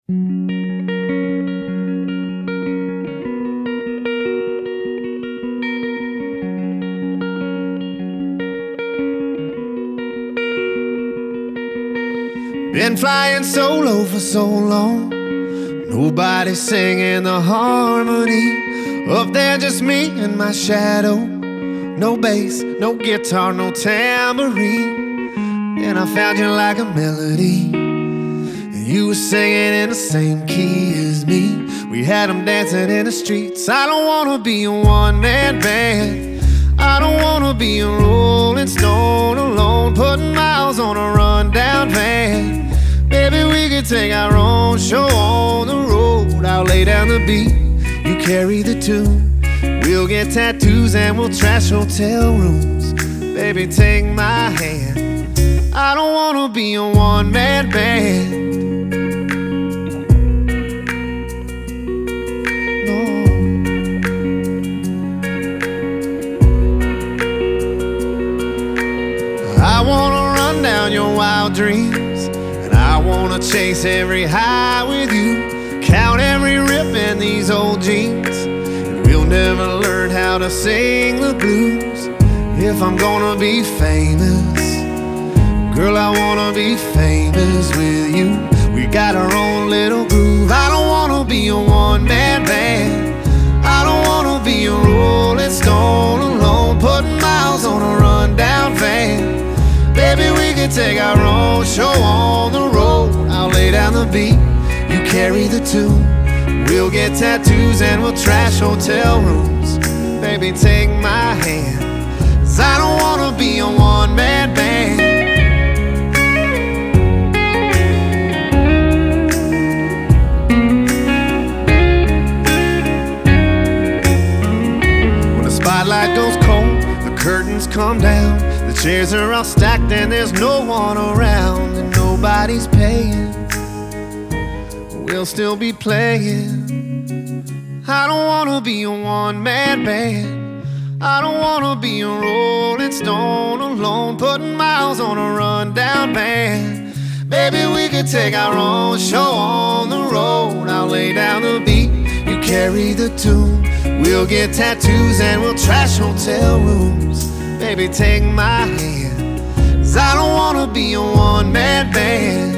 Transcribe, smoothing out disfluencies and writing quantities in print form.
Been flying solo for so long, nobody's singing the harmony. Up there just me and my shadow. No bass, no guitar, no tambourine. Then I found you like a melody, and you were singing in the same key as me. We had them dancing in the streets. I don't wanna be a one-man band. I don't wanna be a rolling stone alone, putting miles on a rundown van. Maybe we could take our own show on the road. I'll lay down the beat, you carry the tune. We'll get tattoos and we'll trash hotel rooms. Baby, take my hand. I don't wanna be a one-man band. No. I wanna run down your wild dreams, and I wanna chase every high with you. Count every rip in these old jeans, and we'll never learn how to sing the blues. If I'm gonna be famous, girl, I wanna be famous with you. We got our own little groove. I don't wanna be a one-man band. I don't wanna be a rolling stone alone, putting miles on a rundown van. Baby, we can take our own show on the road. I'll lay down the beat, you carry the tune. We'll get tattoos and we'll trash hotel rooms. Baby, take my hand, 'cause I don't wanna be a one-man band. When the spotlight goes cold, the curtains come down, the chairs are all stacked and there's no one around, and nobody's paying. We'll still be playing. I don't wanna be a one-man band. I don't wanna be a rolling stone alone, putting miles on a rundown van. Baby, we could take our own show on the road. I'll lay down the beat, you carry the tune. We'll get tattoos and we'll trash hotel rooms. Baby, take my hand, 'cause I don't wanna be a one-man band.